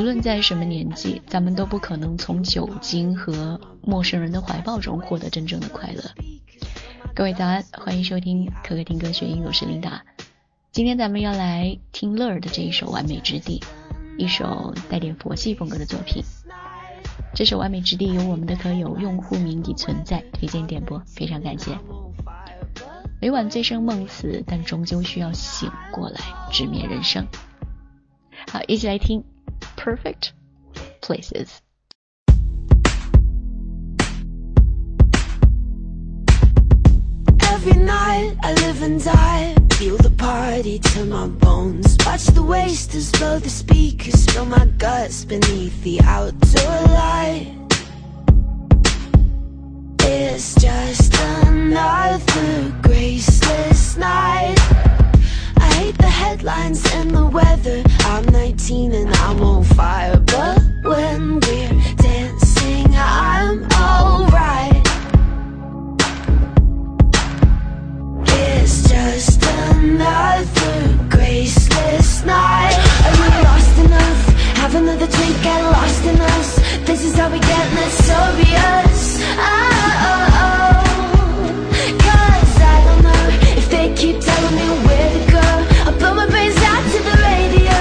论在什么年纪，咱们都不可能从酒精和陌生人的怀抱中获得真正的快乐。各位早安，欢迎收听可可听歌学音，我是琳达。今天咱们要来听乐儿的这一首《完美之地》，一首带点佛系风格的作品。这首《完美之地》由我们的歌友用户名已存在推荐点播，非常感谢。每晚醉生梦死，但终究需要醒过来直面人生。好，一起来听 Perfect Places。 Every night I live and die, feel the party to my bones. Watch the wasters blow the speakers, spill my guts beneath the outdoor light. It's just another graceless night. I hate the headlines and the weather. I'm 19 and I'm on fire, but when we're dancing I'm alright. It's just another graceless night. Are you lost enough? Have another drink, get lost in us. This is how we get notorious. Cause I don't know if they keep telling me where to go. I'll blow my brains out to the radio.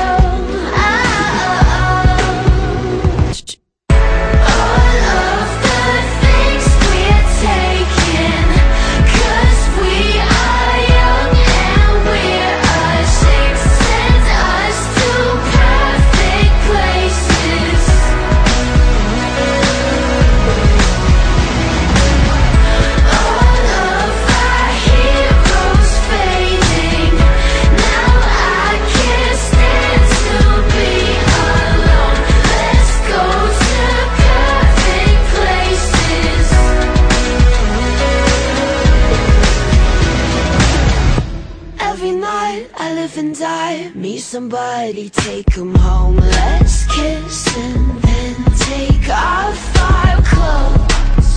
All of the things we're taking, cause we are young and we're ashamed. Send us to perfect places. All of our heroes fading. Now I can't stand to be alone. Let's go to perfect places. Every night I live and die, meet somebody, take 'em home. Let's kiss and then take off our clothes.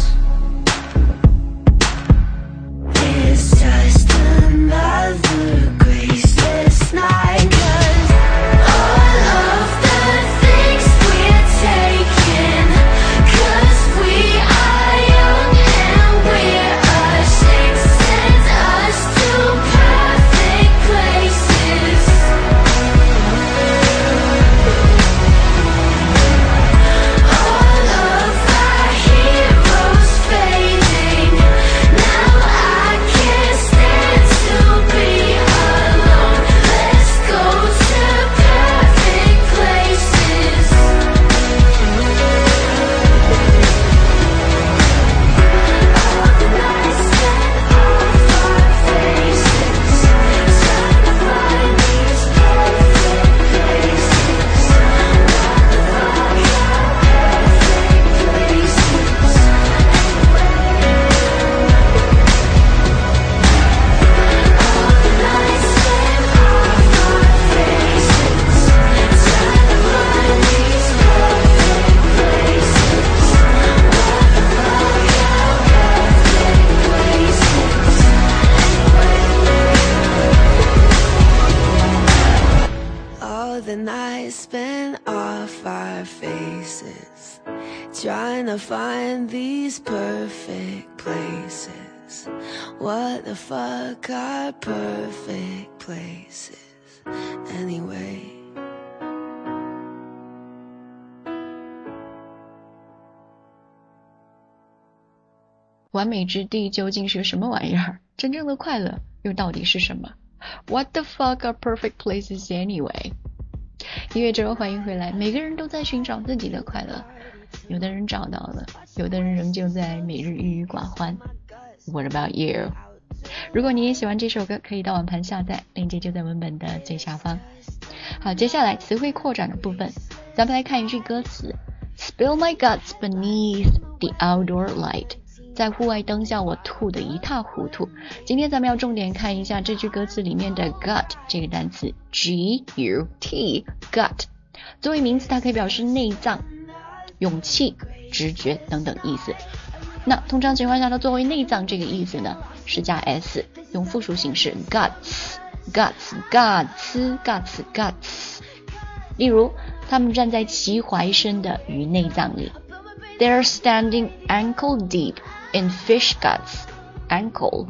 It's just another graceless night. 'Cause all of the things we're taking, 'cause we are young and we're ashamed. Send us to perfect places. All of our heroes fading. Now I can't stand to be alone. Let's go to perfect places. All the nights spent off our faces, trying to find these perfect places. What the fuck are perfect places? All the nights spent off our faces, trying to find these perfect places. What the fuck are perfect places? All the nights spent off our faces, trying to find these perfect places. What the fuck are perfect places anyway? 完美之地究竟是什么玩意儿？真正的快乐又到底是什么？ What the fuck are perfect places anyway？ 音乐之后欢迎回来。每个人都在寻找自己的快乐，有的人找到了，有的人仍旧在每日郁郁寡欢。 What about you？ 如果你也喜欢这首歌，可以到网盘下载，链接就在文本的最下方。好，接下来词汇扩展的部分，咱们来看一句歌词 Spill my guts beneath the outdoor light， 在户外灯下我吐得一塌糊涂。今天咱们要重点看一下这句歌词里面的 gut 这个单词 G-U-T gut， 作为名词它可以表示内脏、勇气、直觉等等意思。那通常情况下它作为内脏这个意思呢是加 s， 用复数形式 guts。例如他们站在齐怀深的鱼内脏里。They're standing ankle deep in fish guts. Ankle,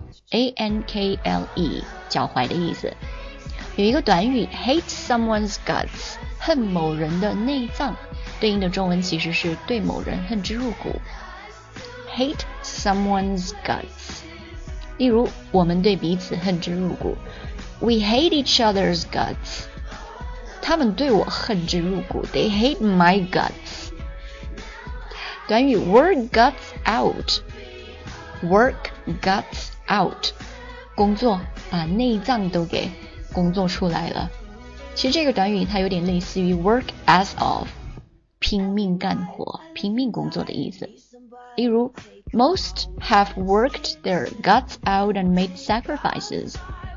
A-N-K-L-E, 脚踝的意思。有一个短语 hate someone's guts, 恨某人的内脏，对应的中文其实是对某人恨之入骨。Hate someone's guts. 例如，我们对彼此恨之入骨。We hate each other's guts. 他们对我恨之入骨。They hate my guts. 短语 work guts out. Work guts out. 工作，把内脏都给工作出来了。其实这个短语它有点类似于 work as of. 拼命干活，拼命工作的意思。例如 Most have worked their guts out and made sacrifices.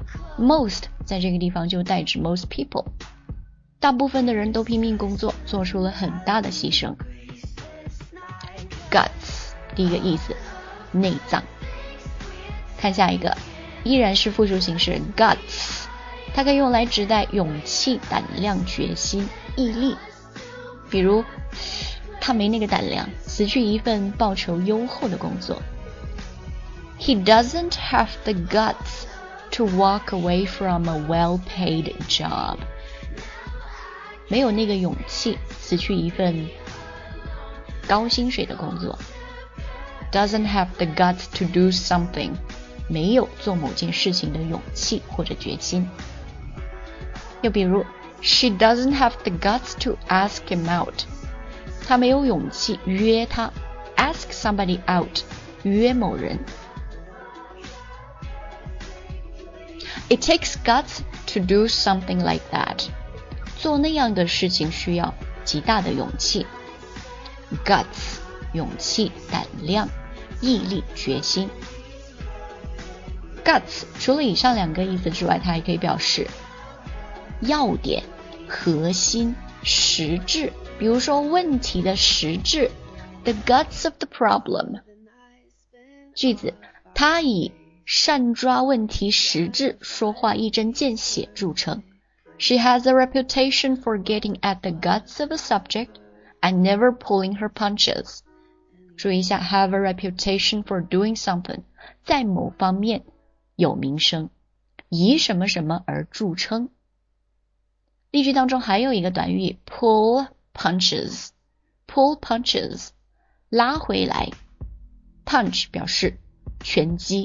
Most 在这个地方就代指 most people. 大部分的人都拼命工作，做出了很大的牺牲。Guts 第一个意思，内脏。看下一个，依然是复数形式 guts， 它可以用来指代勇气、胆量、决心、毅力。比如他没那个胆量辞去一份报酬优厚的工作。He doesn't have the guts to walk away from a well-paid job. 没有那个勇气辞去一份高薪水的工作。Doesn't have the guts to do something. 没有做某件事情的勇气或者决心。又比如She doesn't have the guts to ask him out. 她没有勇气约他 ask somebody out, 约某人。It takes guts to do something like that. 做那样的事情需要极大的勇气。Guts, 勇气、胆量、毅力、决心。Guts 除了以上两个意思之外，它还可以表示要点、核心、实质。比如说问题的实质 The guts of the problem. 句子，他以善抓问题实质，说话一针见血著称。She has a reputation for getting at the guts of a subject and never pulling her punches. 注意一下 have a reputation for doing something, 在某方面有名声，以什么什么而著称。例句当中还有一个短语 pull punches. Pull punches, 拉回来。punch 表示拳击。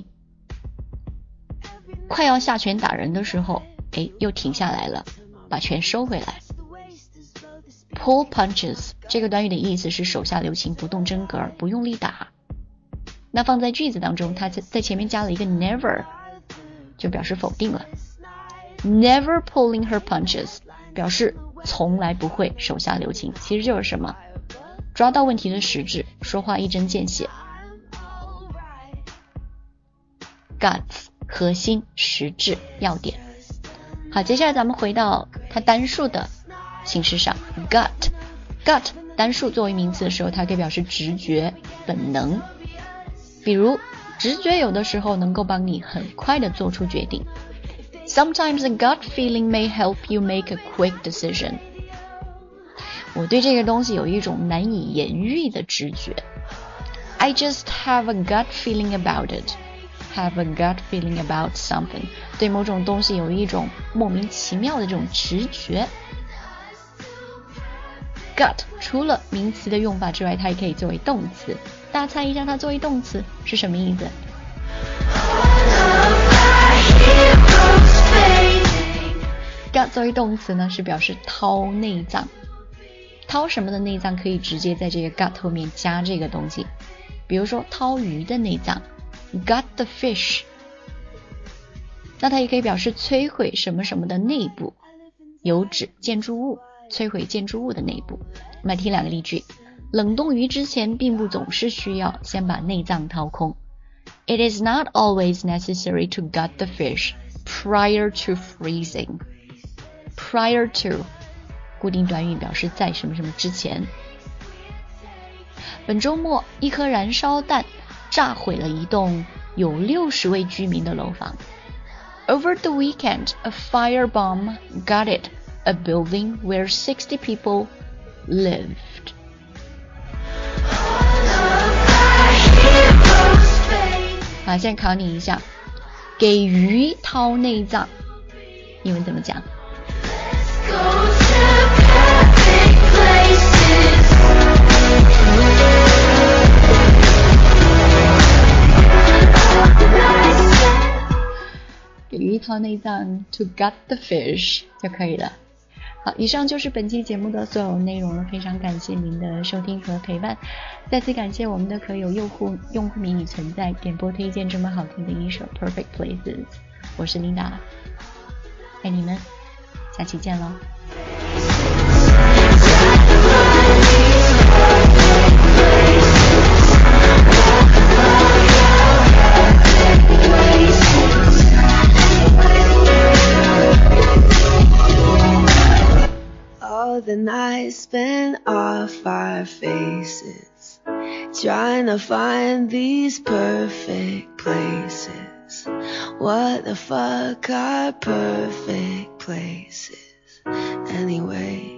快要下拳打人的时候，又停下来了，把拳收回来。Pull punches 这个短语的意思是手下留情，不动真格，不用力打。那放在句子当中，它在前面加了一个 never， 就表示否定了。Never pulling her punches 表示从来不会手下留情，其实就是什么？抓到问题的实质，说话一针见血。Guts 核心、实质、要点。好，接下来咱们回到它单数的形式上。Gut 单数作为名词的时候，它可以表示直觉、本能。比如直觉有的时候能够帮你很快的做出决定。Sometimes a gut feeling may help you make a quick decision. 我对这个东西有一种难以言喻的直觉。I just have a gut feeling about it. Have a gut feeling about something. 对某种东西有一种莫名其妙的这种直觉。Gut 除了名词的用法之外，它也可以作为动词。大家猜一下它作为动词是什么意思？Gut 作为动词呢，是表示掏内脏。掏什么的内脏可以直接在这个 gut 后面加这个东西。比如说掏鱼的内脏 gut the fish。 那它也可以表示摧毁什么什么的内部，有指建筑物，摧毁建筑物的内部。我们来听两个例句。冷冻鱼之前并不总是需要先把内脏掏空。It is not always necessary to gut the fish prior to freezing. Prior to 固定短语表示在什么什么之前。本周末一颗燃烧弹炸毁了一栋有60位居民的楼房。Over the weekend, a firebomb gutted a building where 60 people lived。好，现在考你一下，给鱼掏内脏，英文怎么讲？给鱼掏内脏 to gut the fish 就可以了。好，以上就是本期节目的所有内容了，非常感谢您的收听和陪伴，再次感谢我们的可有用户迷你存在点播推荐这么好听的一首 Perfect Places， 我是琳达，爱你们，下期见咯。 All the nights spent off our faces, trying to find these perfect places. What the fuck are perfect places anyway?